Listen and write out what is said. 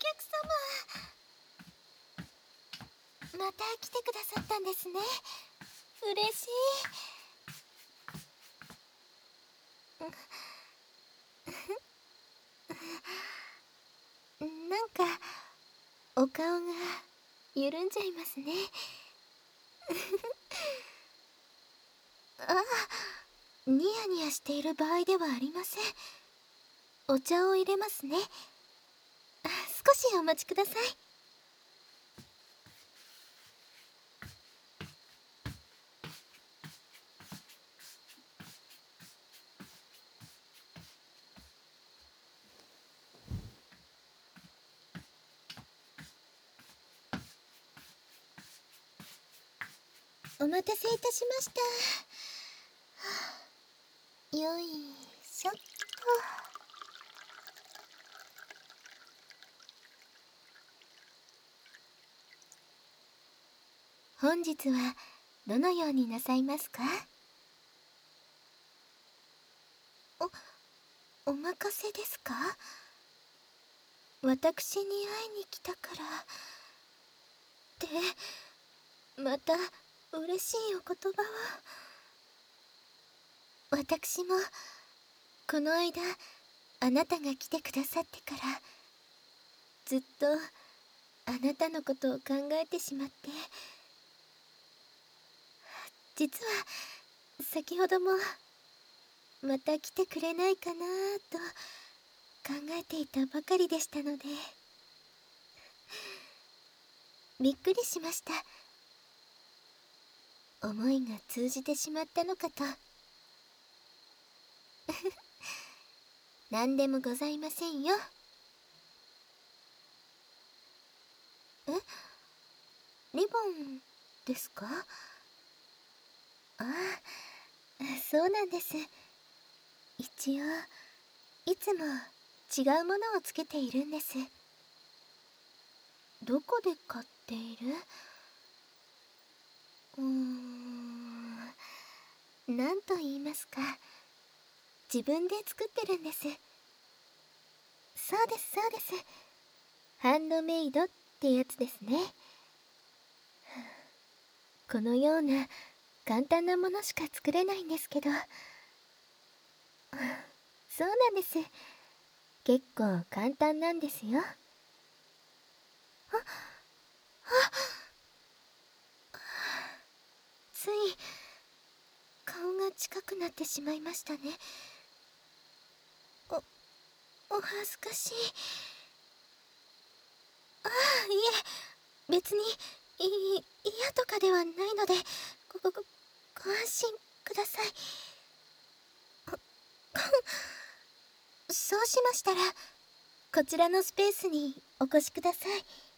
客様、また来てくださったんですね。嬉しい。なんかお顔が緩んじゃいますね。あ、ニヤニヤしている場合ではありません。お茶を入れますね。少しお待ちください。お待たせいたしました。よいしょっと。本日はどのようになさいますか？お任せですか？私に会いに来たからってまた嬉しいお言葉を。私もこの間あなたが来てくださってからずっとあなたのことを考えてしまって、実は先ほどもまた来てくれないかなと考えていたばかりでしたので、びっくりしました。思いが通じてしまったのかと。何でもございませんよ。え、リボンですか？ああ、そうなんです。一応いつも違うものをつけているんです。どこで買っている？なんと言いますか、自分で作ってるんです。そうですそうです。ハンドメイドってやつですね。このような簡単なものしか作れないんですけど。そうなんです。結構簡単なんですよ。つい顔が近くなってしまいましたね。お恥ずかしい。ああ、いえ、別に嫌とかではないので、ご安心ください。そうしましたらこちらのスペースにお越しください。